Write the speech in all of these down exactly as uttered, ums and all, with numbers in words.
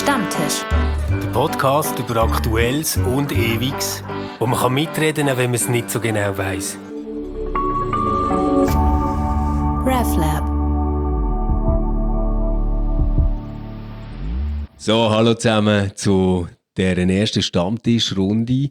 Stammtisch. Der Podcast über Aktuelles und Ewiges, wo man kann mitreden kann, wenn man es nicht so genau weiss. RefLab. So, hallo zusammen zu dieser ersten Stammtischrunde.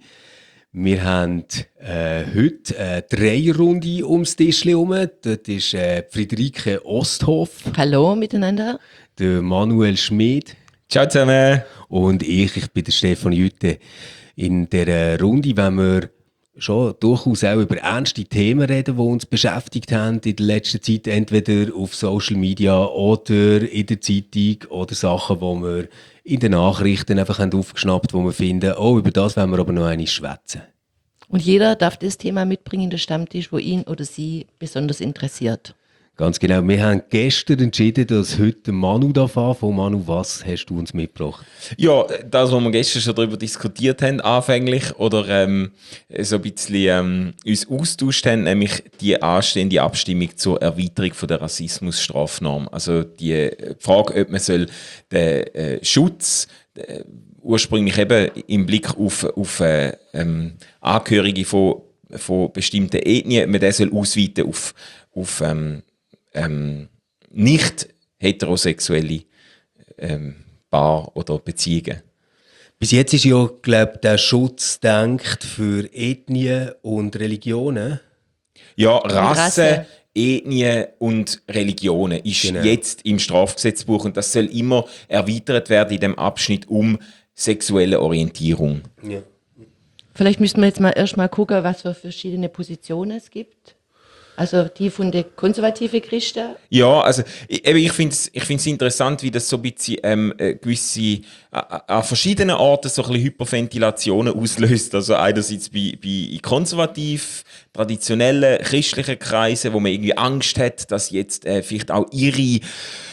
Wir haben äh, heute eine Dreierrunde ums Tisch herum. Dort ist äh, Friederike Osthoff. Hallo miteinander. Der Manuel Schmid. Ciao zusammen. Und ich, ich bin der Stefan Jütte. In dieser Runde wollen wir schon durchaus auch über ernste Themen reden, die uns beschäftigt haben in der letzten Zeit, entweder auf Social Media oder in der Zeitung oder Sachen, die wir in den Nachrichten einfach haben aufgeschnappt, wo wir finden, oh, über das wollen wir aber noch einmal schwätzen. Und jeder darf das Thema mitbringen in den Stammtisch, wo ihn oder sie besonders interessiert. Ganz genau. Wir haben gestern entschieden, dass heute Manu darf anfangen. Manu, was hast du uns mitgebracht? Ja, das, was wir gestern schon darüber diskutiert haben, anfänglich, oder ähm, so ein bisschen ähm, uns austauscht haben, nämlich die anstehende Abstimmung zur Erweiterung von der Rassismusstrafnorm. Also die Frage, ob man soll den äh, Schutz äh, ursprünglich eben im Blick auf, auf äh, ähm, Angehörige von, von bestimmten Ethnien, man den soll ausweiten auf, auf ähm, ähm, nicht heterosexuelle ähm, Paar oder Beziehungen. Bis jetzt ist ja, glaube ich, der Schutz gedacht für Ethnien und Religionen. Ja, Rasse, Rasse. Ethnien und Religionen ist Genau. jetzt im Strafgesetzbuch und das soll immer erweitert werden in dem Abschnitt um sexuelle Orientierung. Ja. Vielleicht müssten wir jetzt mal erstmal gucken, was für verschiedene Positionen es gibt. Also die von den konservativen Christen. Ja, also ich, eben, ich finde es ich find's interessant, wie das so ein bisschen ähm, äh, gewisse, äh, an verschiedenen Orten so ein bisschen Hyperventilationen auslöst. Also einerseits bei, bei konservativ, traditionellen, christlichen Kreisen, wo man irgendwie Angst hat, dass jetzt äh, vielleicht auch ihre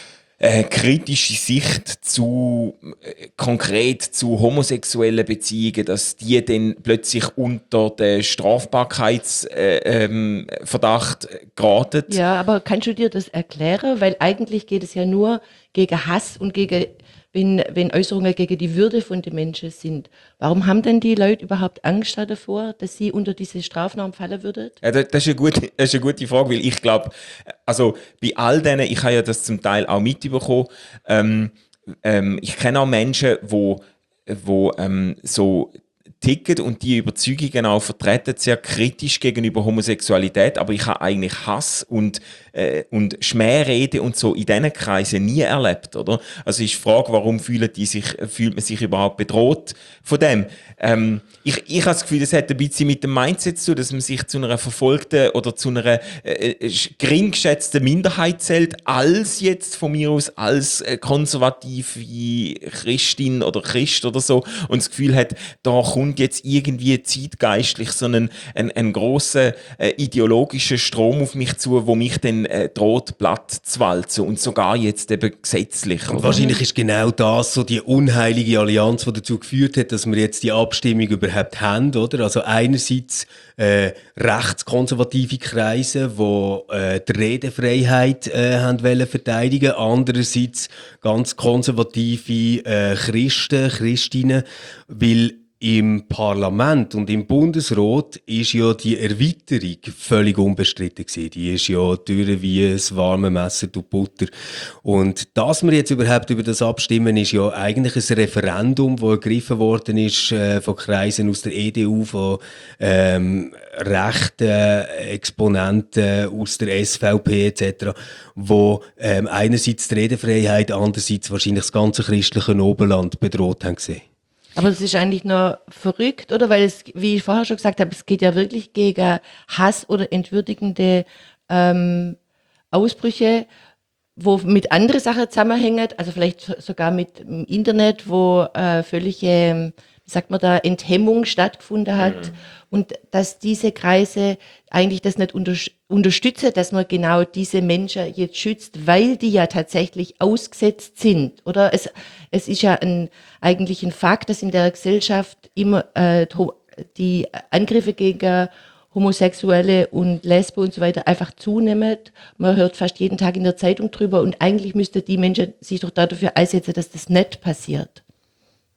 äh, kritische Sicht zu äh, konkret zu homosexuellen Beziehungen, dass die dann plötzlich unter den Strafbarkeitsverdacht äh, ähm, Verdacht geraten. Ja, aber kannst du dir das erklären? Weil eigentlich geht es ja nur gegen Hass und gegen, wenn, wenn Äußerungen gegen die Würde von den Menschen sind. Warum haben denn die Leute überhaupt Angst davor, dass sie unter diese Strafnorm fallen würden? Ja, das, das, ist eine gute, das ist eine gute Frage, weil ich glaube, also bei all denen, ich habe ja das zum Teil auch mitbekommen, ähm, ähm, ich kenne auch Menschen, wo, wo ähm, so ticken und die Überzeugungen auch vertreten, sehr kritisch gegenüber Homosexualität, aber ich habe eigentlich Hass und, äh, und Schmährede und so in diesen Kreisen nie erlebt, oder? Also ist die Frage, warum fühlen die sich, fühlt man sich überhaupt bedroht von dem? Ähm, ich, ich habe das Gefühl, das hat ein bisschen mit dem Mindset zu tun, dass man sich zu einer verfolgten oder zu einer äh, äh, gering geschätzten Minderheit zählt, als jetzt von mir aus als äh, konservative Christin oder Christ oder so und das Gefühl hat, da kommt jetzt irgendwie zeitgeistlich so einen, einen, einen grossen äh, ideologischen Strom auf mich zu, wo mich dann äh, droht, platt zu walzen und sogar jetzt eben gesetzlich. Und oder? wahrscheinlich ist genau das so die unheilige Allianz, die dazu geführt hat, dass wir jetzt die Abstimmung überhaupt haben, oder? Also einerseits äh, rechtskonservative Kreise, die äh, die Redefreiheit äh, haben wollen verteidigen, andererseits ganz konservative äh, Christen, Christinnen, weil im Parlament und im Bundesrat ist ja die Erweiterung völlig unbestritten gewesen. Die ist ja durch wie ein warmes Messer durch Butter. Und dass wir jetzt überhaupt über das abstimmen, ist ja eigentlich ein Referendum, das ergriffen worden ist äh, von Kreisen aus der E D U, von ähm, rechten Exponenten aus der S V P et cetera, wo ähm, einerseits die Redefreiheit, andererseits wahrscheinlich das ganze christliche Oberland bedroht haben gesehen. Aber das ist eigentlich nur verrückt, oder? Weil es, wie ich vorher schon gesagt habe, es geht ja wirklich gegen Hass oder entwürdigende ähm, Ausbrüche, wo mit anderen Sachen zusammenhängen, also vielleicht sogar mit dem Internet, wo äh, völlige, wie sagt man da, Enthemmung stattgefunden hat. Mhm. Und dass diese Kreise eigentlich das nicht unter, unterstützen, dass man genau diese Menschen jetzt schützt, weil die ja tatsächlich ausgesetzt sind. Oder es, es ist ja ein, eigentlich ein Fakt, dass in der Gesellschaft immer äh, die Angriffe gegen Homosexuelle und Lesben und so weiter einfach zunehmen. Man hört fast jeden Tag in der Zeitung drüber und eigentlich müssten die Menschen sich doch dafür einsetzen, dass das nicht passiert.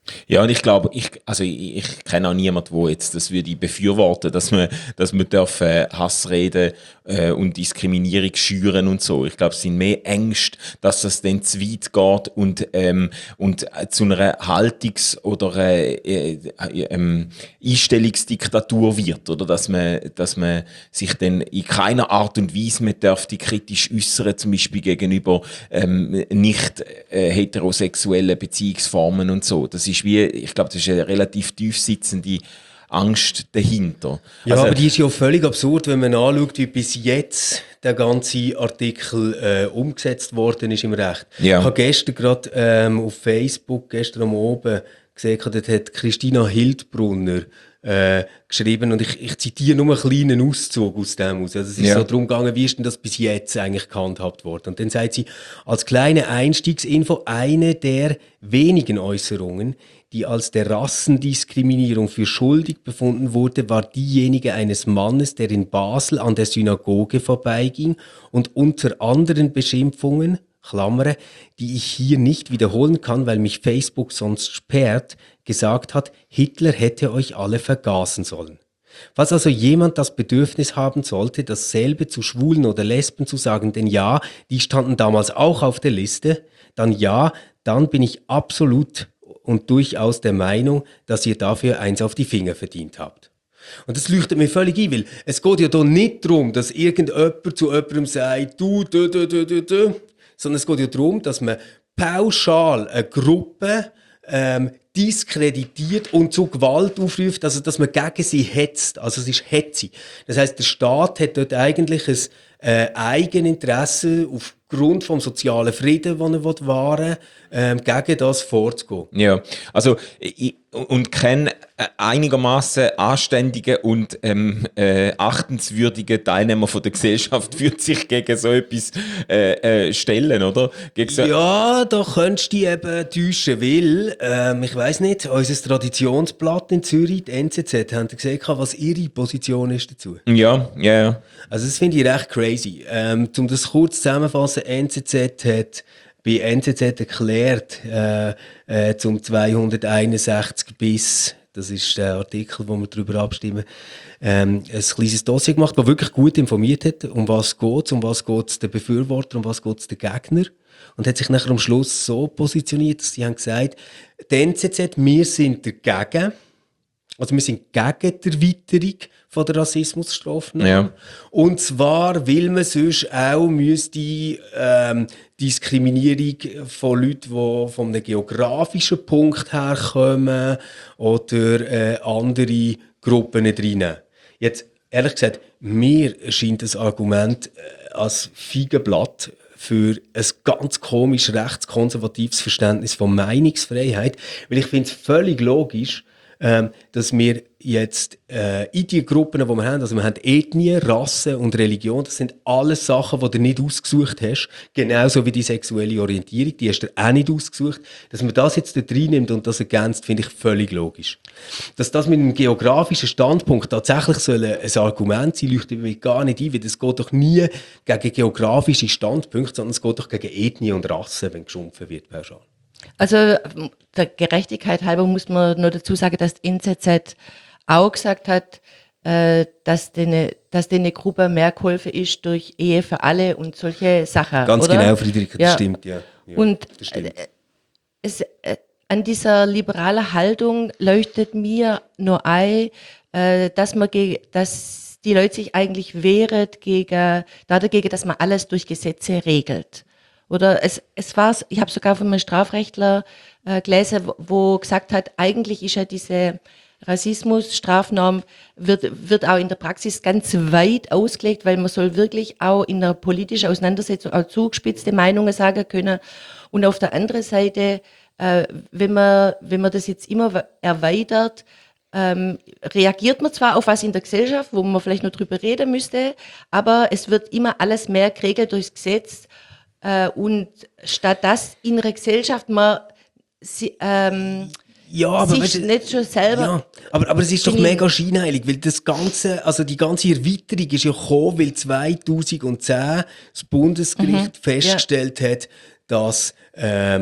Ja, und ich glaube, ich, also ich, ich kenne auch niemanden, der jetzt das würde befürworten, dass man, dass man darf, äh, Hassreden äh, und Diskriminierung schüren und so. Ich glaube, es sind mehr Ängste, dass das dann zu weit geht und, ähm, und äh, zu einer Haltungs- oder äh, äh, äh, ähm, Einstellungsdiktatur wird, oder dass man, dass man sich dann in keiner Art und Weise mehr dürfte kritisch äußern, zum Beispiel gegenüber ähm, nicht äh, heterosexuellen Beziehungsformen und so. Das ist wie, ich glaube, das ist eine relativ tief sitzende Angst dahinter. Ja, Also, aber die ist ja völlig absurd, wenn man anschaut, wie bis jetzt der ganze Artikel äh, umgesetzt worden ist im Recht. Ja. Ich habe gestern gerade ähm, auf Facebook, gestern am Abend, gesehen, dort hat Christina Hildbrunner äh, geschrieben, und ich, ich zitiere nur einen kleinen Auszug aus dem aus. Also es ist Ja. so darum gegangen, wie ist denn das bis jetzt eigentlich gehandhabt worden? Und dann sagt sie, als kleine Einstiegsinfo, eine der wenigen Äußerungen, die als der Rassendiskriminierung für schuldig befunden wurde, war diejenige eines Mannes, der in Basel an der Synagoge vorbeiging und unter anderen Beschimpfungen, Klammern, die ich hier nicht wiederholen kann, weil mich Facebook sonst sperrt, gesagt hat, Hitler hätte euch alle vergasen sollen. Falls also jemand das Bedürfnis haben sollte, dasselbe zu Schwulen oder Lesben zu sagen, denn ja, die standen damals auch auf der Liste, dann ja, dann bin ich absolut und durchaus der Meinung, dass ihr dafür eins auf die Finger verdient habt. Und das leuchtet mir völlig ein, weil es geht ja hier nicht darum, dass irgendjemand zu jemandem sagt, du, du, du, du, du, du, sondern es geht ja darum, dass man pauschal eine Gruppe ähm, diskreditiert und zu Gewalt aufruft, also dass man gegen sie hetzt. Also es ist Hetze. Das heisst, der Staat hat dort eigentlich ein äh, Eigeninteresse aufgrund vom sozialen Frieden, den er wahren will, ähm, gegen das vorzugehen. ja, also ich, und kein äh, einigermaßen anständigen und ähm, äh, achtenswürdigen Teilnehmer von der Gesellschaft wird sich gegen so etwas äh, äh, stellen, oder? Gegen so, Ja, da könntest du dich eben täuschen, weil, ähm, ich weiss nicht, unser Traditionsblatt in Zürich, die N Z Z, haben gesehen, was ihre Position ist dazu. ja, ja, ja. Also das finde ich recht crazy. Ähm, um das kurz zusammenzufassen, N Z Z hat bei N Z Z erklärt, äh, äh, zum zweihunderteinundsechzig bis, das ist der Artikel, wo wir darüber abstimmen, ähm, ein kleines Dossier gemacht, das wirklich gut informiert hat, um was geht es, um was geht es den Befürworter, um was geht es den Gegner. Und hat sich nachher am Schluss so positioniert, dass sie haben gesagt, die N Z Z, wir sind dagegen. Also wir sind gegen die Erweiterung von der Rassismusstrafnorm. Ja. Und zwar, weil man sonst auch müsste ähm, Diskriminierung von Leuten, die von einem geografischen Punkt herkommen oder äh, andere Gruppen nicht reinnehmen. Jetzt, ehrlich gesagt, mir erscheint das Argument äh, als Feigenblatt für ein ganz komisch rechtskonservatives Verständnis von Meinungsfreiheit, weil ich finde es völlig logisch, ähm, dass wir jetzt äh, in die Gruppen, die wir haben, also wir haben Ethnie, Rasse und Religion, das sind alles Sachen, die du nicht ausgesucht hast, genauso wie die sexuelle Orientierung, die hast du auch nicht ausgesucht. Dass man das jetzt dort reinnimmt und das ergänzt, finde ich völlig logisch. Dass das mit einem geografischen Standpunkt tatsächlich soll ein Argument sein, leuchtet mir gar nicht ein, weil das geht doch nie gegen geografische Standpunkte, sondern es geht doch gegen Ethnie und Rasse, wenn geschumpfen wird pauschal. Also der Gerechtigkeit halber muss man nur dazu sagen, dass die N Z Z auch gesagt hat, äh, dass denen, dass denen Gruppe mehr geholfen ist durch Ehe für alle und solche Sachen. Ganz oder? genau, Friederike, das Ja. stimmt, ja. ja Und das stimmt. äh, es, äh, an dieser liberalen Haltung leuchtet mir nur ein, äh, dass man ge- dass die Leute sich eigentlich wehren gegen, dagegen, dass man alles durch Gesetze regelt. Oder es, es war, ich habe sogar von einem Strafrechtler äh, gelesen, wo, wo gesagt hat, eigentlich ist ja diese Rassismus-Strafnorm wird, wird auch in der Praxis ganz weit ausgelegt, weil man soll wirklich auch in der politischen Auseinandersetzung auch zugespitzte Meinungen sagen können. Und auf der anderen Seite, äh, wenn man, wenn man das jetzt immer erweitert, ähm, reagiert man zwar auf was in der Gesellschaft, wo man vielleicht noch drüber reden müsste, aber es wird immer alles mehr geregelt durchs Gesetz. Äh, und statt dass in einer Gesellschaft man si, ähm, Ja, aber sich weißt du, nicht schon selber. Ja, aber, aber es ist doch Bin ich- mega scheinheilig, weil das ganze, also die ganze Erweiterung ist ja gekommen, weil zweitausendzehn das Bundesgericht Mhm, festgestellt hat, dass ähm,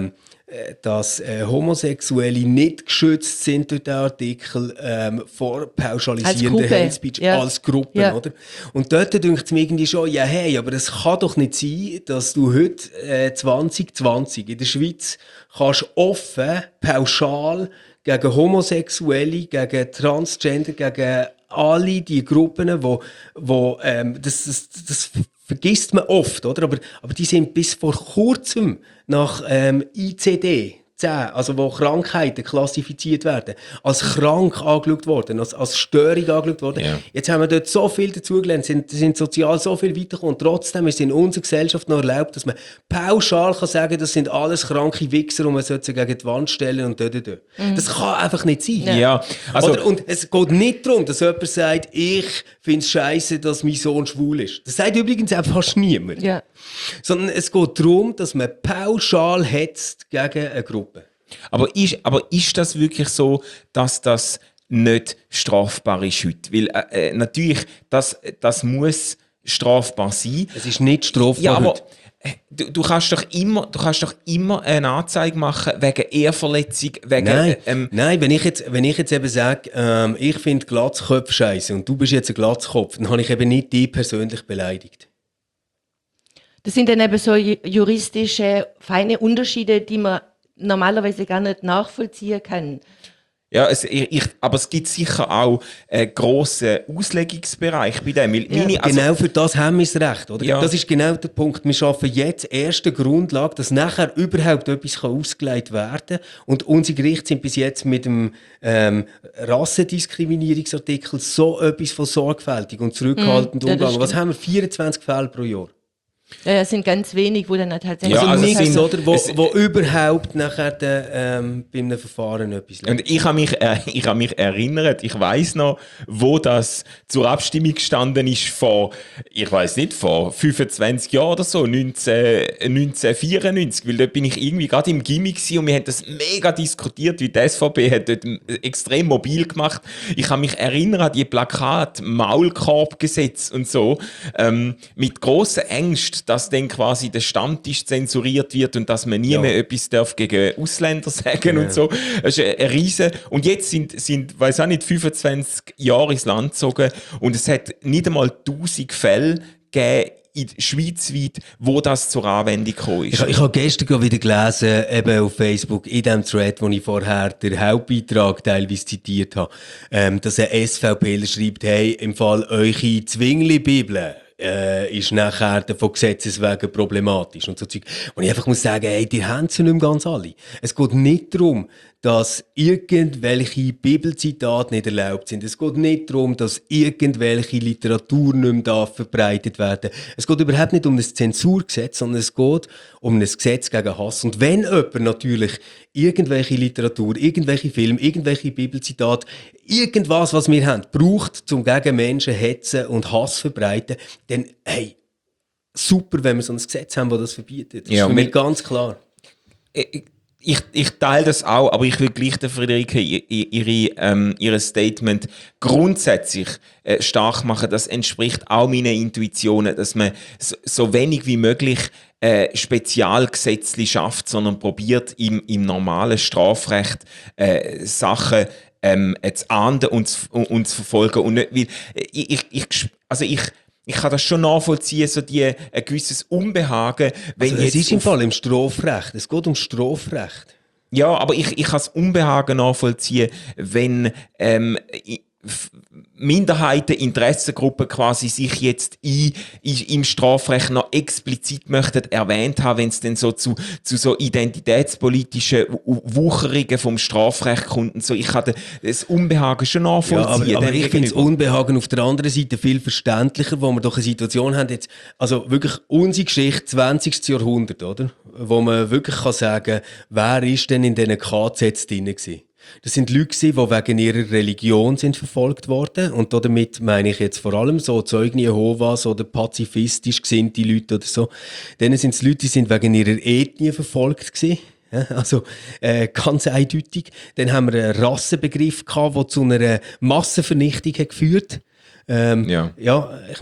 äh, dass äh, Homosexuelle nicht geschützt sind durch den Artikel ähm, vor pauschalisierenden Gruppe, Hate Speech ja. als Gruppe, Ja. oder? Und dort denkt es mir irgendwie schon, ja hey, aber es kann doch nicht sein, dass du heute äh, zwanzig zwanzig in der Schweiz kannst offen, pauschal gegen Homosexuelle, gegen Transgender, gegen alle die Gruppen, wo, wo ähm, das, das, das vergisst man oft, oder? Aber, aber die sind bis vor kurzem nach ähm, I C D zehn, also wo Krankheiten klassifiziert werden, als krank angeschaut worden, als, als Störung angeschaut worden. Ja. Jetzt haben wir dort so viel dazugelernt, sind, sind sozial so viel weitergekommen. Trotzdem ist es in unserer Gesellschaft noch erlaubt, dass man pauschal kann sagen, das sind alles kranke Wichser und man sollte sie gegen die Wand stellen und dort, dort. Mhm. Das kann einfach nicht sein. Ja, ja. Also, Oder, und es geht nicht darum, dass jemand sagt, ich finde es scheisse, dass mein Sohn schwul ist. Das sagt übrigens auch fast niemand. Ja. Sondern es geht darum, dass man pauschal hetzt gegen eine Gruppe. aber, ist, aber ist das wirklich so, dass das nicht strafbar ist heute? Weil äh, äh, natürlich, das, das muss strafbar sein. Es ist nicht strafbar Ja, aber heute. äh, du, du, kannst doch immer, du kannst doch immer eine Anzeige machen wegen Ehrverletzung, wegen... Nein, Ähm, nein, wenn ich jetzt, wenn ich jetzt eben sage, ähm, ich finde Glatzköpfe scheisse und du bist jetzt ein Glatzkopf, dann habe ich eben nicht dich persönlich beleidigt. Das sind dann eben so ju- juristische, feine Unterschiede, die man normalerweise gar nicht nachvollziehen kann. Ja, es, ich, ich, aber es gibt sicher auch einen grossen Auslegungsbereich bei dem. Weil Ja, meine, also, Genau für das haben wir das Recht, oder? Ja. Das ist genau der Punkt. Wir schaffen jetzt erste Grundlage, dass nachher überhaupt etwas kann ausgelegt werden kann. Und unsere Gerichte sind bis jetzt mit dem ähm, Rassendiskriminierungsartikel so etwas von sorgfältig und zurückhaltend Mm, ja, das umgegangen. Was stimmt. haben wir? vierundzwanzig Fälle pro Jahr. Ja, ja, es sind ganz wenig, wo dann tatsächlich... Ja, Also, also nichts, sind- oder? Wo, es- wo überhaupt nachher de, ähm, bei einem Verfahren etwas lernt. Und ich habe mich, äh, ich habe mich erinnert, ich weiß noch, wo das zur Abstimmung gestanden ist vor, ich weiß nicht, vor fünfundzwanzig Jahren oder so, neunzehn, neunzehnhundertvierundneunzig, weil dort bin ich irgendwie gerade im Gimmick gewesen und wir haben das mega diskutiert, wie die S V P hat dort extrem mobil gemacht. Ich habe mich erinnert an die Plakate, Maulkorbgesetz und so, ähm, mit grosser Angst, dass dann quasi der Stammtisch zensuriert wird und dass man nie Ja. mehr etwas darf gegen Ausländer sagen und so. Das ist ein Riesen. Und jetzt sind, sind, weiß auch nicht, fünfundzwanzig Jahre ins Land gezogen und es hat nicht einmal tausend Fälle gegeben, in schweizweit, wo das zur Anwendung gekommen ist. Ich, ich habe gestern gerade wieder gelesen, eben auf Facebook, in dem Thread, wo ich vorher den Hauptbeitrag teilweise zitiert habe, ähm, dass ein SVPler schreibt, hey, im Fall eure Zwingli-Bibel äh, ist nachher von Gesetzes wegen problematisch und so Zeug. Und ich einfach muss sagen, hey, die haben sie nicht mehr ganz alle. Es geht nicht darum, dass irgendwelche Bibelzitate nicht erlaubt sind. Es geht nicht darum, dass irgendwelche Literatur nicht mehr darf verbreitet werden. Es geht überhaupt nicht um ein Zensurgesetz, sondern es geht um ein Gesetz gegen Hass. Und wenn jemand natürlich irgendwelche Literatur, irgendwelche Filme, irgendwelche Bibelzitate, irgendwas, was wir haben, braucht, um gegen Menschen hetzen und Hass verbreiten, dann, hey, super, wenn wir so ein Gesetz haben, das das verbietet. Das Ja, ist für wir- mich ganz klar. ich, ich, ich teile das auch, aber ich will gleich der Friederike i- i- ihre, ähm, ihr Statement grundsätzlich äh, stark machen. Das entspricht auch meinen Intuitionen, dass man so, so wenig wie möglich äh, Spezialgesetze schafft, sondern probiert im, im normalen Strafrecht äh, Sachen ähm, zu ahnden und zu, und zu verfolgen. Und nicht, weil, äh, ich, ich, ich, also ich Ich kann das schon nachvollziehen, so die, ein gewisses Unbehagen, wenn Also, es jetzt ist im auf- Fall im Strafrecht. Es geht um Strafrecht. Ja, aber ich, ich kann das Unbehagen nachvollziehen, wenn ähm, i- F- Minderheiten, Interessengruppen quasi sich jetzt in, in, im Strafrecht noch explizit möchten erwähnt haben, wenn es dann so zu, zu so identitätspolitischen W- Wucherungen vom Strafrecht kommt und so. Ich kann de- das Unbehagen schon Ja, nachvollziehen. aber, aber dem ich finde das gegenüber. Unbehagen auf der anderen Seite viel verständlicher, wo wir doch eine Situation haben, jetzt, also wirklich unsere Geschichte, zwanzigsten Jahrhundert, oder? Wo man wirklich kann sagen, wer ist denn in diesen K Zs drin gewesen? Das sind Leute gewesen, die wegen ihrer Religion sind verfolgt worden. Und damit meine ich jetzt vor allem so Zeugen Jehovas oder pazifistisch gesinnte Leute oder so. Dann sind es Leute, die sind wegen ihrer Ethnie verfolgt gewesen. Ja, also äh, ganz eindeutig. Dann haben wir einen Rassenbegriff gehabt, der zu einer Massenvernichtung hat geführt. Ähm, Ja. ja, ich meine,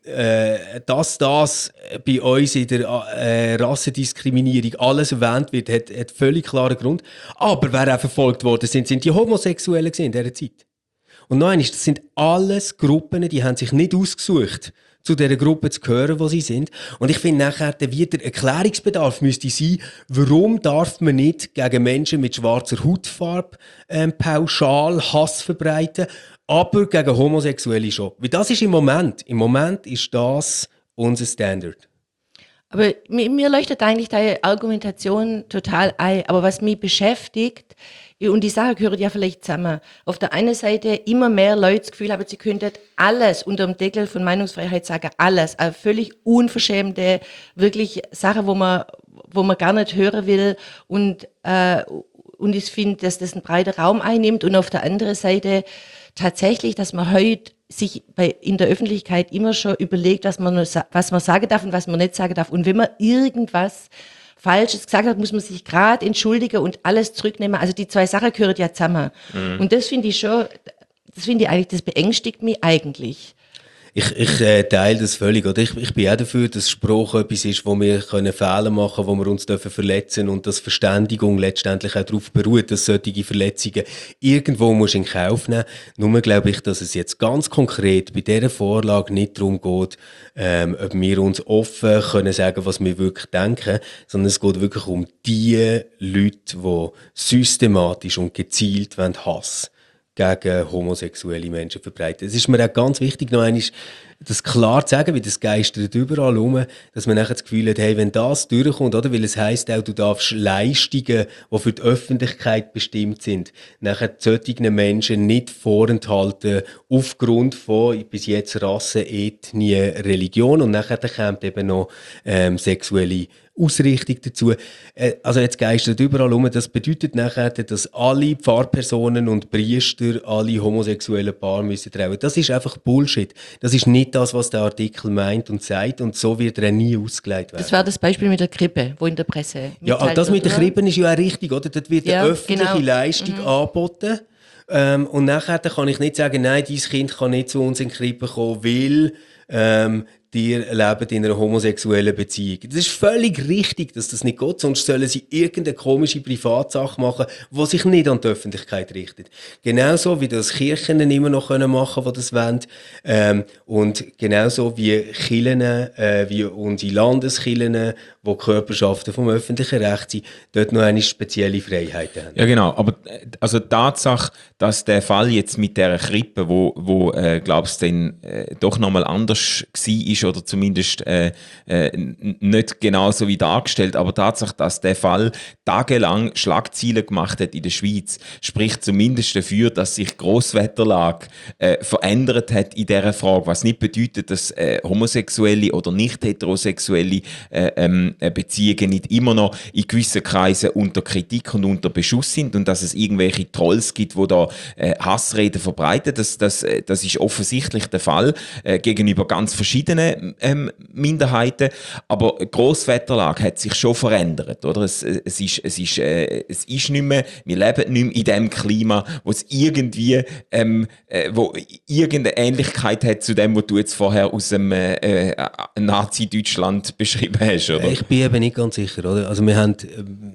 äh, dass das bei uns in der äh, Rassendiskriminierung alles erwähnt wird, hat, hat völlig klaren Grund. Aber wer auch verfolgt worden sind, sind die Homosexuellen in dieser Zeit. Und noch eines, das sind alles Gruppen, die haben sich nicht ausgesucht, zu dieser Gruppe zu gehören, wo sie sind. Und ich finde nachher, der wieder Erklärungsbedarf müsste sein, warum darf man nicht gegen Menschen mit schwarzer Hautfarbe ähm, pauschal Hass verbreiten, aber gegen Homosexuelle schon. Weil das ist im Moment, im Moment ist das unser Standard. Aber mir, mir leuchtet eigentlich deine Argumentation total ein. Aber was mich beschäftigt, und die Sache gehört ja vielleicht zusammen. Auf der einen Seite immer mehr Leute das Gefühl haben, sie könnten alles unter dem Deckel von Meinungsfreiheit sagen, alles. Also völlig unverschämte, wirklich Sachen, wo man, wo man gar nicht hören will. Und, äh, und ich finde, dass das einen breiten Raum einnimmt. Und auf der anderen Seite tatsächlich, dass man heute sich bei, in der Öffentlichkeit immer schon überlegt, was man, was man sagen darf und was man nicht sagen darf. Und wenn man irgendwas Falsches gesagt hat, muss man sich gerade entschuldigen und alles zurücknehmen. Also die zwei Sachen gehören ja zusammen. Mhm. Und das finde ich schon, das finde ich eigentlich, das beängstigt mich eigentlich. Ich, ich äh, teile das völlig. Oder? Ich, ich bin auch dafür, dass Sprache etwas ist, wo wir können Fehler machen können, wo wir uns dürfen verletzen und dass Verständigung letztendlich auch darauf beruht, dass solche Verletzungen irgendwo musst in Kauf nehmen. Nur glaube ich, dass es jetzt ganz konkret bei dieser Vorlage nicht darum geht, ähm, ob wir uns offen können sagen, was wir wirklich denken, sondern es geht wirklich um die Leute, die systematisch und gezielt Hass gegen homosexuelle Menschen verbreiten. Es ist mir auch ganz wichtig, noch einmal das klar zu sagen, weil das geistert überall rum, dass man nachher das Gefühl hat, hey, wenn das durchkommt, oder? Weil es heisst auch, du darfst Leistungen, die für die Öffentlichkeit bestimmt sind, nachher solchen Menschen nicht vorenthalten, aufgrund von bis jetzt Rasse, Ethnie, Religion, und nachher kommt eben noch ähm, sexuelle Ausrichtung dazu. Äh, also jetzt geistert überall um. Das bedeutet nachher, dass alle Pfarrpersonen und Priester alle homosexuellen Paare müssen trauen. Das ist einfach Bullshit. Das ist nicht das, was der Artikel meint und sagt, und so wird er nie ausgelegt werden. Das war das Beispiel mit der Krippe, wo in der Presse ja, aber das mit der Krippe ist ja auch richtig, oder? Dort wird ja, eine öffentliche genau. Leistung mhm. angeboten. Ähm, und nachher kann ich nicht sagen, nein, dein Kind kann nicht zu uns in die Krippe kommen, weil ähm, die leben in einer homosexuellen Beziehung. Das ist völlig richtig, dass das nicht geht, sonst sollen sie irgendeine komische Privatsache machen, die sich nicht an die Öffentlichkeit richtet. Genauso wie das Kirchen immer noch machen können, die das wollen. Ähm, und genauso wie Kirchen, äh, wie unsere Landeskirchen, die Körperschaften vom öffentlichen Recht sind, dort noch eine spezielle Freiheiten haben. Ja, genau. Aber also die Tatsache, dass der Fall jetzt mit dieser Krippe, wo, wo äh, glaubst du, dann äh, doch nochmal anders war, oder zumindest äh, äh, nicht genauso wie dargestellt, aber Tatsache, dass der Fall tagelang Schlagzeilen gemacht hat in der Schweiz, spricht zumindest dafür, dass sich die Grosswetterlage äh, verändert hat in dieser Frage, was nicht bedeutet, dass äh, homosexuelle oder nicht heterosexuelle äh, ähm, Beziehungen nicht immer noch in gewissen Kreisen unter Kritik und unter Beschuss sind und dass es irgendwelche Trolls gibt, die da äh, Hassreden verbreiten. Das, das, das ist offensichtlich der Fall äh, gegenüber ganz verschiedenen Ähm, Minderheiten, aber die Grosswetterlage hat sich schon verändert, oder? Es, es, ist, es, ist, äh, es ist nicht mehr, wir leben nicht mehr in dem Klima, wo es irgendwie, ähm, äh, wo irgendeine Ähnlichkeit hat zu dem, was du jetzt vorher aus dem äh, äh, Nazi-Deutschland beschrieben hast, oder? Ich bin eben nicht ganz sicher, oder? Also wir haben,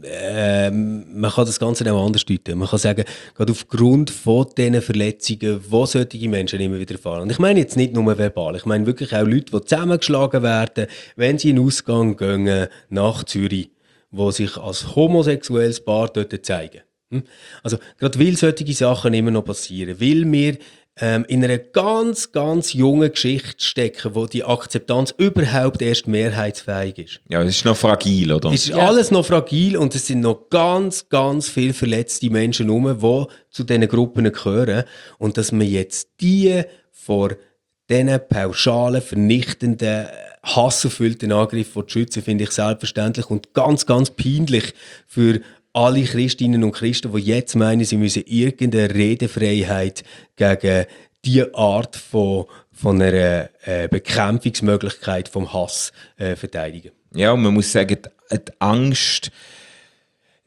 äh, man kann das Ganze auch anders deuten. Man kann sagen, gerade aufgrund von diesen Verletzungen, die solche Menschen immer wieder erfahren. Und ich meine jetzt nicht nur verbal, ich meine wirklich auch Leute, die zusammengeschlagen werden, wenn sie in den Ausgang gehen nach Zürich, wo sich als homosexuelles Paar dort zeigen. Also gerade weil solche Sachen immer noch passieren, weil wir ähm, in einer ganz, ganz jungen Geschichte stecken, wo die Akzeptanz überhaupt erst mehrheitsfähig ist. Ja, es ist noch fragil, oder? Es ist ja. alles noch fragil und es sind noch ganz, ganz viele verletzte Menschen herum, die zu diesen Gruppen gehören. Und dass man jetzt die vor diesen pauschalen, vernichtenden, hasserfüllten Angriffen zu schützen, finde ich selbstverständlich und ganz, ganz peinlich für alle Christinnen und Christen, die jetzt meinen, sie müssen irgendeine Redefreiheit gegen diese Art von, von einer äh, Bekämpfungsmöglichkeit vom Hass äh, verteidigen. Ja, und man muss sagen, die Angst,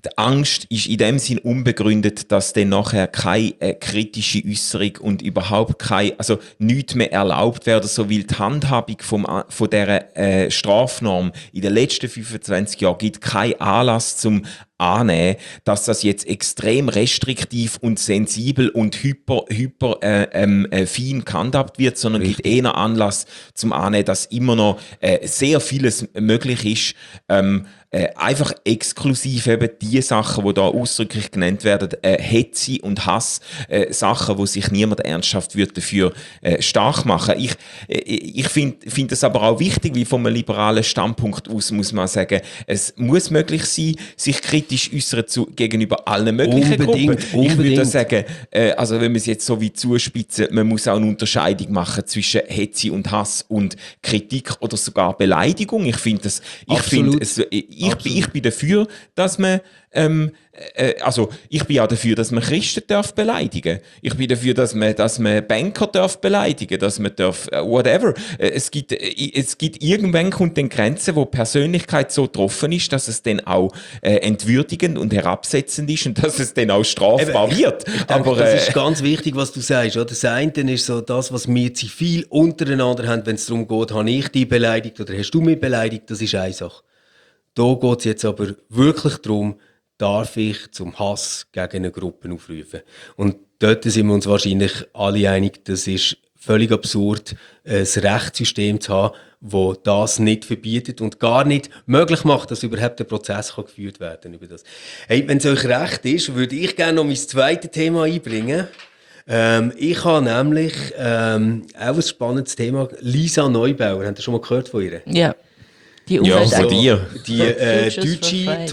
die Angst ist in dem Sinn unbegründet, dass dann nachher keine äh, kritische Äußerung und überhaupt keine, also nichts mehr erlaubt werden, so weil die Handhabung vom, von dieser äh, Strafnorm in den letzten fünfundzwanzig Jahren gibt keinen Anlass zum annehmen, dass das jetzt extrem restriktiv und sensibel und hyper, hyper äh, ähm, äh, fein gehandhabt wird, sondern Richtig. gibt eher Anlass zum annehmen, dass immer noch äh, sehr vieles möglich ist, ähm, äh, einfach exklusiv eben die Sachen, die da ausdrücklich genannt werden, äh, Hetze und Hass, äh, Sachen, wo sich niemand ernsthaft wird dafür äh, stark machen. Ich, äh, ich finde find das aber auch wichtig, wie von einem liberalen Standpunkt aus muss man sagen, es muss möglich sein, sich kritisch äußern zu gegenüber allen möglichen Unbedingt, Gruppen. Ich würde unbedingt. sagen, äh, also wenn wir es jetzt so wie zuspitzen, man muss auch eine Unterscheidung machen zwischen Hetze und Hass und Kritik oder sogar Beleidigung. Ich finde das, ich Absolut. finde es, ich, ich, bin, ich bin dafür, dass man ähm, äh, also ich bin auch dafür, dass man Christen darf beleidigen. Ich bin dafür, dass man, dass man Banker darf beleidigen, dass man darf äh, whatever. Äh, es gibt, äh, es gibt irgendwann kommt dann Grenze, wo die Persönlichkeit so getroffen ist, dass es dann auch äh, entwürdigend und herabsetzend ist und dass es dann auch strafbar Eben, wird. Ich denke, Aber das äh, ist ganz wichtig, was du sagst. Oder? Das eine ist so das, was wir zivil untereinander haben, wenn es darum geht, habe ich dich beleidigt oder hast du mich beleidigt, das ist eine Sache. Da geht es jetzt aber wirklich darum, darf ich zum Hass gegen eine Gruppe aufrufen. Und dort sind wir uns wahrscheinlich alle einig, das ist völlig absurd, ein Rechtssystem zu haben, das das nicht verbietet und gar nicht möglich macht, dass überhaupt der Prozess kann geführt werden über das. Hey, wenn es euch recht ist, würde ich gerne noch mein zweites Thema einbringen. Ähm, ich habe nämlich ähm, auch ein spannendes Thema. Lisa Neubauer, habt ihr schon mal gehört von ihr? Ja. Die Ja, Umwelt. von dir. Die äh, Futures for deutsche, Friday.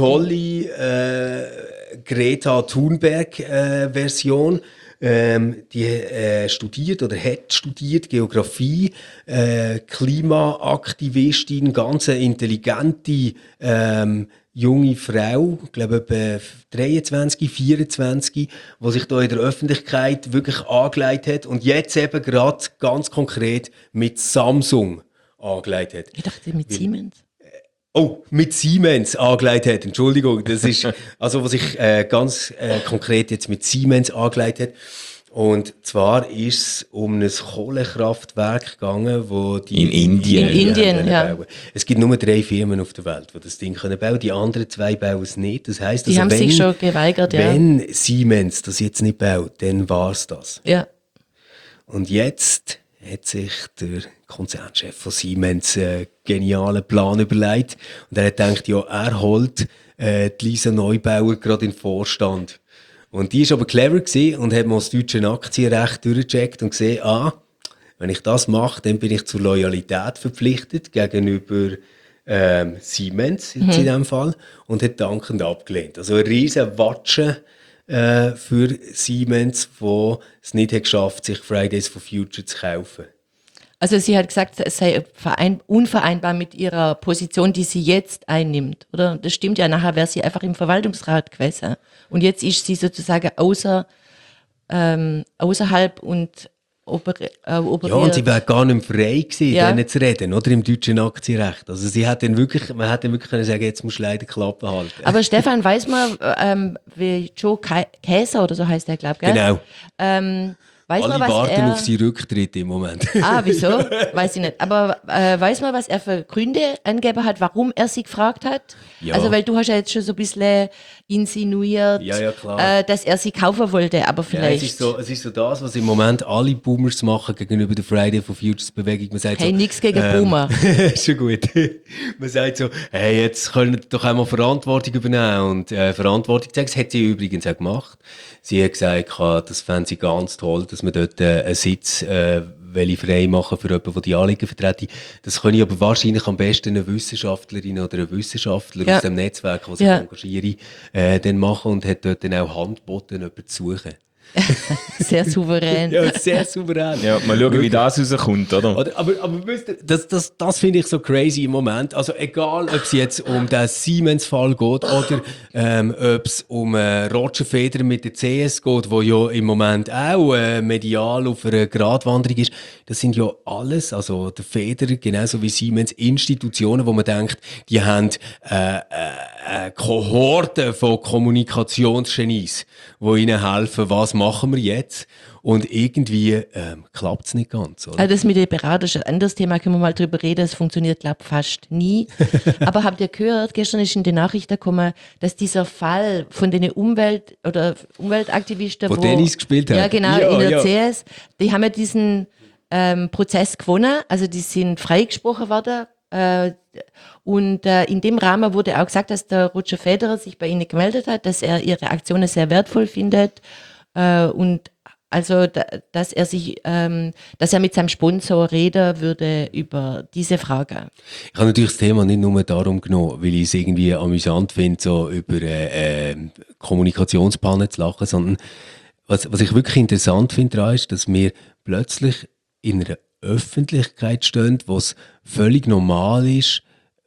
tolle äh, Greta Thunberg-Version. Ähm, die äh, studiert oder hat studiert Geografie, äh, Klimaaktivistin, ganz eine intelligente ähm, junge Frau, ich glaube etwa dreiundzwanzig, vierundzwanzig, die sich da in der Öffentlichkeit wirklich angelegt hat und jetzt eben gerade ganz konkret mit Samsung angelegt hat. Ich dachte mit Siemens. Oh, mit Siemens angelegt hat. Entschuldigung, das ist also was ich äh, ganz äh, konkret jetzt mit Siemens angelegt hat. Und zwar ist es um ein Kohlekraftwerk gegangen, wo die In Indien. In Indien, können ja. bauen. Es gibt nur drei Firmen auf der Welt, die das Ding können bauen. Die anderen zwei bauen es nicht. Das heisst, Die also, haben wenn, sich schon geweigert, ja. wenn Siemens das jetzt nicht baut, dann war's das. Ja. Und jetzt hat sich der Konzernchef von Siemens einen genialen Plan überlegt. Und er hat gedacht, ja, er holt äh, die Lisa Neubauer gerade in den Vorstand. Und die war aber clever gewesen und hat mal das deutsche Aktienrecht durchgecheckt und gesehen, ah, wenn ich das mache, dann bin ich zur Loyalität verpflichtet gegenüber ähm, Siemens jetzt in diesem Fall und hat dankend abgelehnt. Also eine riesen Watsche äh, für Siemens, wo es nicht hat geschafft, sich Fridays for Future zu kaufen. Also sie hat gesagt, es sei verein, unvereinbar mit ihrer Position, die sie jetzt einnimmt, oder? Das stimmt ja, nachher wäre sie einfach im Verwaltungsrat gewesen. Und jetzt ist sie sozusagen außer, ähm, außerhalb und oper, äh, operiert. Ja, und sie wäre gar nicht mehr frei gewesen, Ja. denen zu reden, oder? Im deutschen Aktienrecht. Also sie hat dann wirklich, man hätte dann wirklich können sagen, jetzt musst du leider Klappe halten. Aber Stefan, weiß man, ähm, wie Joe Ka- Käser oder so heißt der, glaube ich, gell? Genau. Ähm, weiß Alle man, was warten er... auf seinen Rücktritt im Moment. Ah, wieso? Weiß ich nicht. Aber äh, weiß man, was er für Gründe angegeben hat, warum er sie gefragt hat? Ja. Also, weil du hast ja jetzt schon so ein bisschen insinuiert, Ja, ja, klar. Äh, dass er sie kaufen wollte, aber Ja, vielleicht... es, ist so, es ist so das, was im Moment alle Boomers machen gegenüber der Friday for Futures Bewegung. Man sagt Hey, so, nix gegen ähm, Boomer. Schon gut. Man sagt so, hey, jetzt können wir doch einmal Verantwortung übernehmen. Und äh, Verantwortung zeigen, das hat sie übrigens auch gemacht. Sie hat gesagt, ja, das fände sie ganz toll, dass man dort äh, einen Sitz äh, will frei machen für jemanden, der die Anliegen vertrete. Das können aber wahrscheinlich am besten eine Wissenschaftlerin oder ein Wissenschaftler Ja. aus dem Netzwerk, das sich Ja. engagiere, äh, dann machen und hat dort dann auch Hand geboten, jemanden zu suchen. Sehr souverän. Ja, sehr souverän. Ja, mal schauen, wie das rauskommt, oder? Oder, aber, aber wisst ihr, das, das, das finde ich so crazy im Moment. Also egal, ob es jetzt um den Siemens-Fall geht oder ähm, ob es um äh, Roger Federer mit der C S geht, wo ja im Moment auch äh, medial auf einer Gratwanderung ist. Das sind ja alles, also der Federer genauso wie Siemens, Institutionen, wo man denkt, die haben äh, äh, eine Kohorte von Kommunikationsgenies, die ihnen helfen, was machen wir jetzt? Und irgendwie ähm, klappt es nicht ganz. Oder? Also das mit den Beratern ist ein anderes Thema, können wir mal drüber reden, das funktioniert, glaube ich, fast nie. Aber habt ihr gehört, gestern ist in den Nachrichten gekommen, dass dieser Fall von den Umwelt- oder Umweltaktivisten, wo, wo Tennis gespielt haben. Ja, genau, ja, in der ja. C S, die haben ja diesen ähm, Prozess gewonnen, also die sind freigesprochen worden. Äh, und äh, in dem Rahmen wurde auch gesagt, dass der Roger Federer sich bei ihnen gemeldet hat, dass er ihre Aktionen sehr wertvoll findet äh, und also, da, dass er sich, ähm, dass er mit seinem Sponsor reden würde über diese Frage. Ich habe natürlich das Thema nicht nur darum genommen, weil ich es irgendwie amüsant finde, so über äh, äh, Kommunikationspannen zu lachen, sondern was, was ich wirklich interessant finde daran ist, dass wir plötzlich in einer Öffentlichkeit stehen, wo es völlig normal ist,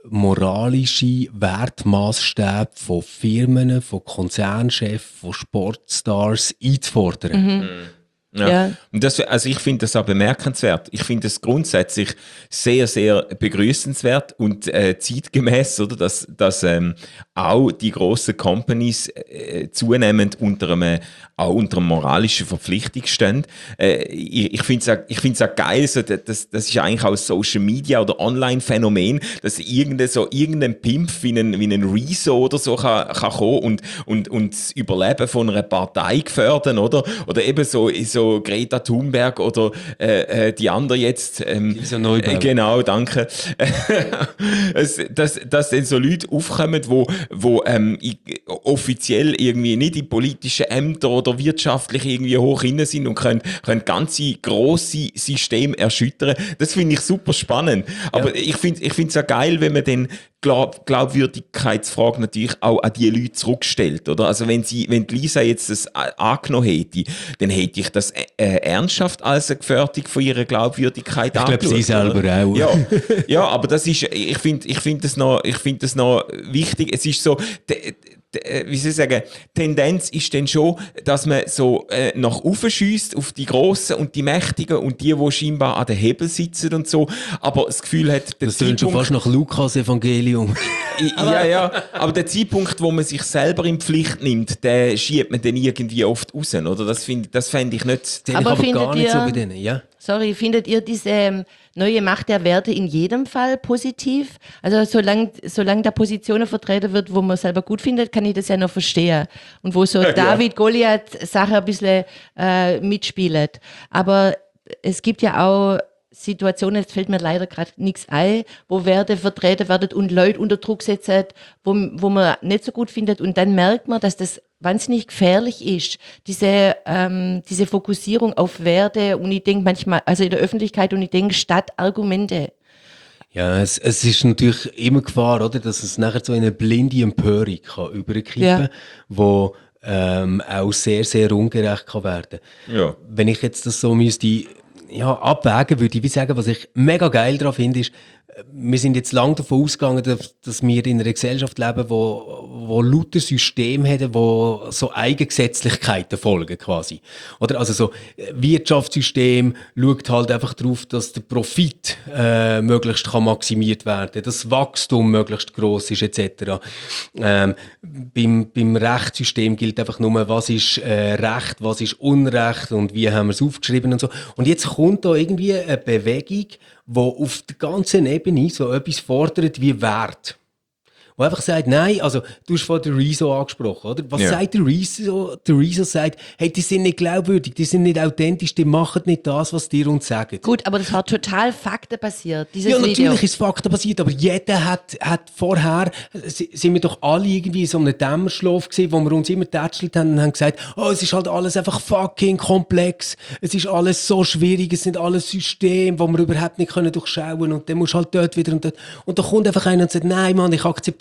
moralische Wertmaßstäbe von Firmen, von Konzernchefs, von Sportstars einzufordern. Mhm. Ja. Ja. Und das, also ich finde das auch bemerkenswert. Ich finde es grundsätzlich sehr, sehr begrüßenswert und äh, zeitgemäß, oder, dass, dass ähm, auch die grossen Companies äh, zunehmend unter einem, auch unter einer moralischen Verpflichtung stehen. Äh, ich ich finde es auch, ich find's auch geil, so, das, das ist ja eigentlich auch ein Social Media oder Online-Phänomen, dass irgendein, so, irgendein Pimp wie ein, wie ein Rezo oder so kann, kann kommen und, und, und das Überleben von einer Partei gefährden, oder? Oder eben so, so Greta Thunberg oder äh, äh, die andere jetzt. Ähm, Lisa Neubauer. Äh, genau, danke. es, dass, dass dann so Leute aufkommen, wo, wo ähm, i- offiziell irgendwie nicht in politischen Ämtern oder wirtschaftlich irgendwie hoch inne sind und können, können ganze grosse Systeme erschüttern. Das finde ich super spannend. Aber ich finde ich finde es auch geil, wenn man dann Glaub, Glaubwürdigkeitsfrage natürlich auch an die Leute zurückstellt, oder? Also wenn sie, wenn die Lisa jetzt das a- angenommen hätte, dann hätte ich das äh, ernsthaft als eine Gefährdung von ihrer Glaubwürdigkeit Ich glaube, sie selber oder? auch. Ja, ja, aber das ist, ich finde, ich finde das noch, ich finde das noch wichtig. Es ist so, de, de, wie soll ich sagen, die Tendenz ist dann schon, dass man so äh, nach oben schiesst auf die Grossen und die Mächtigen und die, die scheinbar an den Hebel sitzen und so, aber das Gefühl hat, der Das klingt schon fast nach Lukas-Evangelium. ja, ja, aber der Zeitpunkt, wo man sich selber in Pflicht nimmt, den schiebt man dann irgendwie oft raus, oder? Das finde das fände ich nicht... Das sehe ich Aber aber findet gar nicht ihr- so bei denen, ja. Sorry, findet ihr diese ähm, neue Macht der Werte in jedem Fall positiv? Also solange solange da Positionen vertreten wird, wo man selber gut findet, kann ich das ja noch verstehen. Und wo so Ja. David Goliath Sache ein bisschen äh, mitspielt. Aber es gibt ja auch Situationen, jetzt fällt mir leider gerade nichts ein, wo Werte vertreten werden und Leute unter Druck setzen, wo, wo man nicht so gut findet. Und dann merkt man, dass das wahnsinnig gefährlich ist, diese, ähm, diese Fokussierung auf Werte. Und ich denke manchmal, also in der Öffentlichkeit, und ich denke statt Argumente. Ja, es, es ist natürlich immer Gefahr, oder, dass es nachher so in eine blinde Empörung kann überkippen, Ja. wo ähm, auch sehr, sehr ungerecht kann werden. Ja. Wenn ich jetzt das so müsste, ja, abwägen, würde ich wie sagen, was ich mega geil daran finde, ist, äh, wir sind jetzt lange davon ausgegangen, dass, dass wir in einer Gesellschaft leben, wo, wo lauter Systeme haben, wo so Eigengesetzlichkeiten folgen quasi. Oder also so äh, Wirtschaftssystem schaut halt einfach darauf, dass der Profit äh, möglichst kann maximiert werden, das Wachstum möglichst gross ist et cetera. Ähm, beim, beim Rechtssystem gilt einfach nur, was ist äh, Recht, was ist Unrecht und wie haben wir es aufgeschrieben und so. Und jetzt kommt da irgendwie eine Bewegung, die auf der ganzen Ebene so etwas fordert wie Wert. Wo einfach sagt, nein, also du hast vorhin den Rezo angesprochen, oder? Was Ja. sagt der Rezo? Der Rezo sagt, hey, die sind nicht glaubwürdig, die sind nicht authentisch, die machen nicht das, was die uns sagen. Gut, aber das war total faktenbasiert, dieses Ja, Video. natürlich ist es faktenbasiert, aber jeder hat, hat vorher, si- sind wir doch alle irgendwie in so einem Dämmerschlaf gewesen, wo wir uns immer tätschelt haben und haben gesagt, oh, es ist halt alles einfach fucking komplex, es ist alles so schwierig, es sind alles Systeme, die wir überhaupt nicht können durchschauen und dann musst du halt dort wieder und dort. Und da kommt einfach einer und sagt, nein, Mann, ich akzeptiere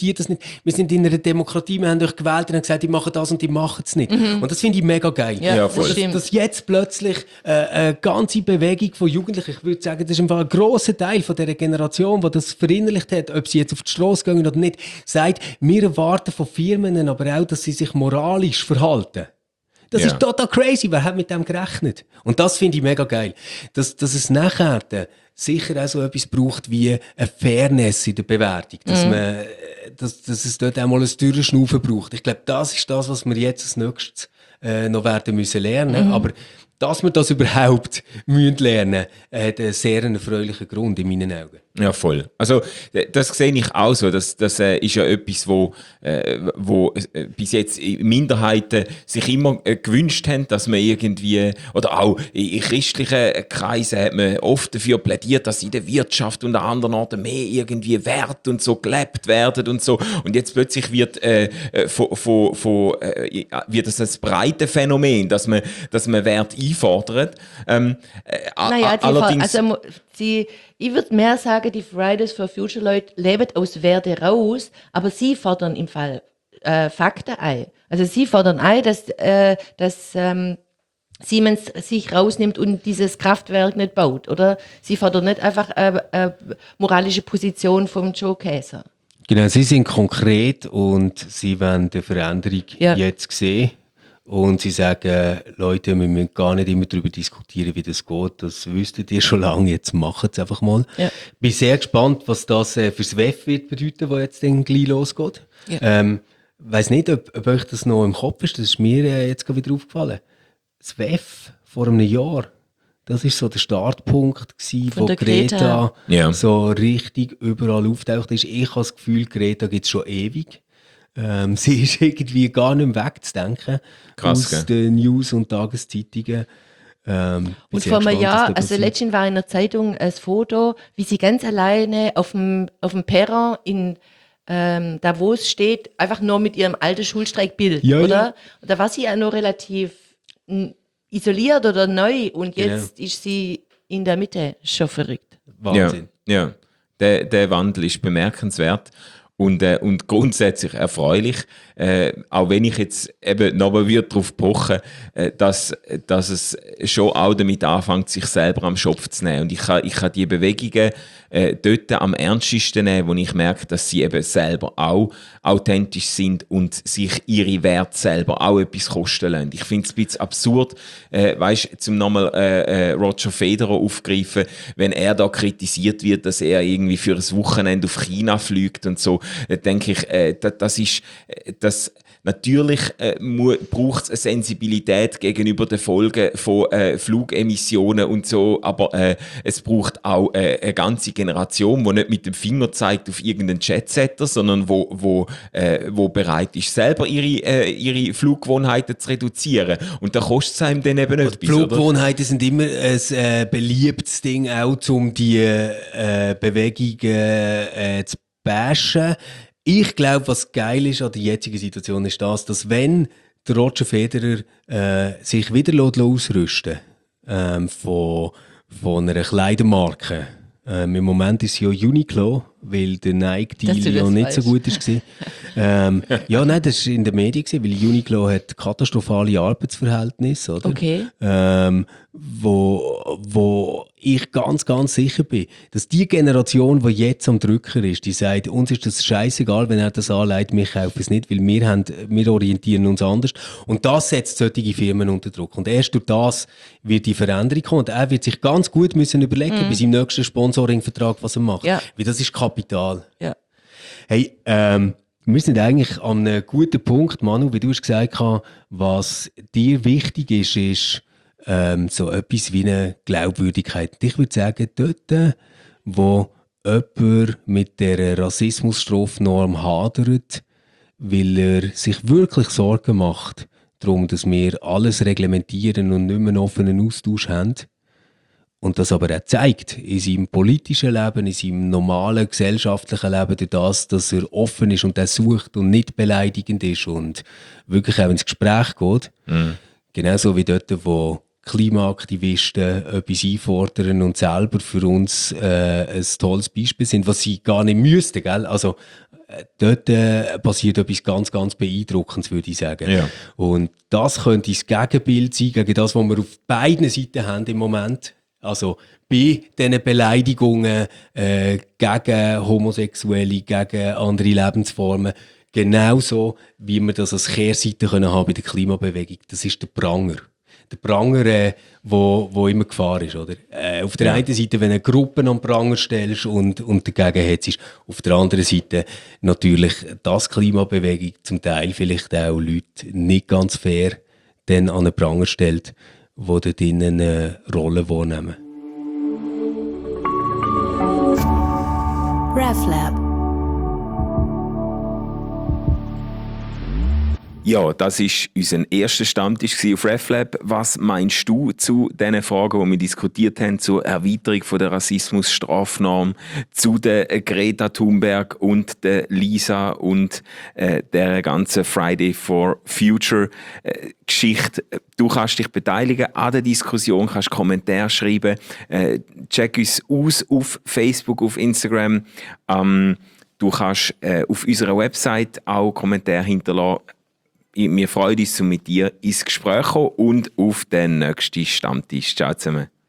die das nicht. Wir sind in einer Demokratie, wir haben euch gewählt und haben gesagt, die machen das und die machen es nicht. Mhm. Und das finde ich mega geil. Ja, Ja, das voll. stimmt. Dass jetzt plötzlich äh, eine ganze Bewegung von Jugendlichen, ich würde sagen, das ist einfach ein grosser Teil von dieser Generation, die das verinnerlicht hat, ob sie jetzt auf die Straße gehen oder nicht, sagt, wir erwarten von Firmen aber auch, dass sie sich moralisch verhalten. Das Ja. ist total crazy. Wer hat mit dem gerechnet? Und das finde ich mega geil. Dass, dass es nachher äh, sicher auch so etwas braucht wie eine Fairness in der Bewertung. Dass, man, äh, dass, dass es dort auch mal ein Türenschnaufen braucht. Ich glaube, das ist das, was wir jetzt als nächstes äh, noch werden müssen lernen. Aber dass wir das überhaupt müssen lernen, hat einen sehr erfreulichen Grund in meinen Augen. Ja, voll. Also, d- das sehe ich auch so. Das, das äh, ist ja etwas, wo, äh, wo äh, bis jetzt Minderheiten sich immer äh, gewünscht haben, dass man irgendwie, oder auch in, in christlichen Kreisen hat man oft dafür plädiert, dass in der Wirtschaft und an anderen Orten mehr irgendwie Wert und so gelebt werden und so. Und jetzt plötzlich wird, äh, äh, von, von, von, äh, wird das ein breites Phänomen, dass man, dass man Wert einfordert. Ähm, äh, a- Naja, a- die, allerdings, also, mo- die, ich würde mehr sagen, die Fridays for Future Leute leben aus Werte raus, aber sie fordern im Fall äh, Fakten ein. Also sie fordern ein, dass, äh, dass ähm, Siemens sich rausnimmt und dieses Kraftwerk nicht baut. Oder sie fordern nicht einfach eine äh, äh, moralische Position vom Joe Käser. Genau, sie sind konkret und sie wollen die Veränderung Ja. jetzt sehen. Und sie sagen, Leute, wir müssen gar nicht immer darüber diskutieren, wie das geht. Das wüsstet ihr schon lange, jetzt macht es einfach mal. Ja. Bin sehr gespannt, was das äh, fürs W E F wird bedeuten, wo jetzt dann gleich losgeht. Ja. Ähm, weiss nicht, ob, ob euch das noch im Kopf ist, das ist mir äh, jetzt gerade wieder aufgefallen. Das W E F vor einem Jahr, das ist so der Startpunkt gewesen, Von wo der Greta, Greta. Ja. so richtig überall auftaucht ist. Ich habe das Gefühl, Greta gibt es schon ewig. Ähm, sie ist irgendwie gar nicht mehr wegzudenken Krass, aus gell? den News- und Tageszeitungen. Ähm, bin Und sehr vor einem gespannt, was Jahr, da also passiert. letztens war in der Zeitung ein Foto, wie sie ganz alleine auf dem, auf dem Perron in ähm, Davos steht, einfach nur mit ihrem alten Schulstreikbild, Ja, oder? ja. Und da war sie ja noch relativ n, isoliert oder neu und jetzt ist sie in der Mitte. Schon verrückt. Wahnsinn. Ja, ja. Der, der Wandel ist bemerkenswert und, äh, und grundsätzlich erfreulich. Äh, auch wenn ich jetzt eben nochmal wieder darauf pochen, äh, dass, dass es schon auch damit anfängt, sich selber am Schopf zu nehmen. Und ich kann, ich kann die Bewegungen äh, dort am ernstesten nehmen, wo ich merke, dass sie eben selber auch authentisch sind und sich ihre Werte selber auch etwas kosten lassen. Ich finde es ein bisschen absurd, äh, weißt, zum nochmal äh, äh, Roger Federer aufgreifen, wenn er da kritisiert wird, dass er irgendwie für ein Wochenende auf China fliegt und so, äh, denke ich, äh, das, das ist, äh, das, natürlich äh, braucht es eine Sensibilität gegenüber den Folgen von äh, Flugemissionen und so, aber äh, es braucht auch äh, eine ganze Generation, die nicht mit dem Finger zeigt auf irgendeinen Jetsetter, sondern wo, wo, äh, wo bereit ist, selber ihre, äh, ihre Fluggewohnheiten zu reduzieren. Und da kostet es einem dann eben etwas, Die Fluggewohnheiten sind immer ein äh, beliebtes Ding, auch um die äh, Bewegungen äh, zu bashen. Ich glaube, was geil ist an der jetzigen Situation, ist das, dass wenn der Roger Federer äh, sich wieder lässt ausrüsten ähm, von, von einer Kleidermarke. Ähm, Im Moment ist es ja Uniqlo, weil der Nike-Deal Dass du ja das nicht so weißt. gut war. ähm, ja, nein, das war in den Medien, gewesen, weil Uniqlo hat katastrophale Arbeitsverhältnisse, oder? Okay. Ähm, wo, wo ich ganz, ganz sicher bin, dass die Generation, die jetzt am Drücker ist, die sagt, uns ist das scheißegal, wenn er das anlegt, wir kaufen es nicht, weil wir, haben, wir orientieren uns anders. Und das setzt solche Firmen unter Druck. Und erst durch das wird die Veränderung kommen. Und er wird sich ganz gut müssen überlegen, bei seinem nächsten Sponsoringvertrag, was er macht. Ja. Weil das ist Kapital. Ja. Hey, ähm, wir sind eigentlich an einem guten Punkt, Manu, wie du hast gesagt hast, was dir wichtig ist, ist ähm, so etwas wie eine Glaubwürdigkeit. Und ich würde sagen, dort, wo jemand mit dieser Rassismusstrafnorm hadert, weil er sich wirklich Sorgen macht darum, dass wir alles reglementieren und nicht mehr einen offenen Austausch haben, und das aber auch zeigt, in seinem politischen Leben, in seinem normalen gesellschaftlichen Leben, durch das, dass er offen ist und das sucht und nicht beleidigend ist und wirklich auch ins Gespräch geht. Mhm. Genauso wie dort, wo Klimaaktivisten etwas einfordern und selber für uns äh, ein tolles Beispiel sind, was sie gar nicht müssten, gell? Also äh, dort äh, passiert etwas ganz, ganz Beeindruckendes, würde ich sagen. Ja. Und das könnte das Gegenbild sein, gegen das, was wir auf beiden Seiten haben im Moment. Also bei diesen Beleidigungen äh, gegen Homosexuelle, gegen andere Lebensformen, genauso wie wir das als Kehrseite können haben bei der Klimabewegung. Das ist der Pranger. Der Pranger, äh, wo, wo immer Gefahr ist, oder? Äh, auf der Ja. einen Seite, wenn du Gruppen am Pranger stellst und, und dagegen hetzt, auf der anderen Seite natürlich das Klimabewegung, zum Teil vielleicht auch Leute nicht ganz fair dann an den Pranger stellt, die dort drinnen eine Rolle wahrnehmen. RefLab. Ja, das war unser erster Stammtisch auf RefLab. Was meinst du zu diesen Fragen, die wir diskutiert haben, zur Erweiterung von der Rassismusstrafnorm, zu der Greta Thunberg und der Lisa und äh, der ganzen Friday for Future äh, Geschichte? Du kannst dich beteiligen an der Diskussion, kannst Kommentare schreiben. Äh, check uns aus auf Facebook, auf Instagram. Ähm, du kannst äh, auf unserer Website auch Kommentare hinterlassen. Wir freuen uns, um mit dir ins Gespräch zu kommen und auf den nächsten Stammtisch. Ciao zusammen.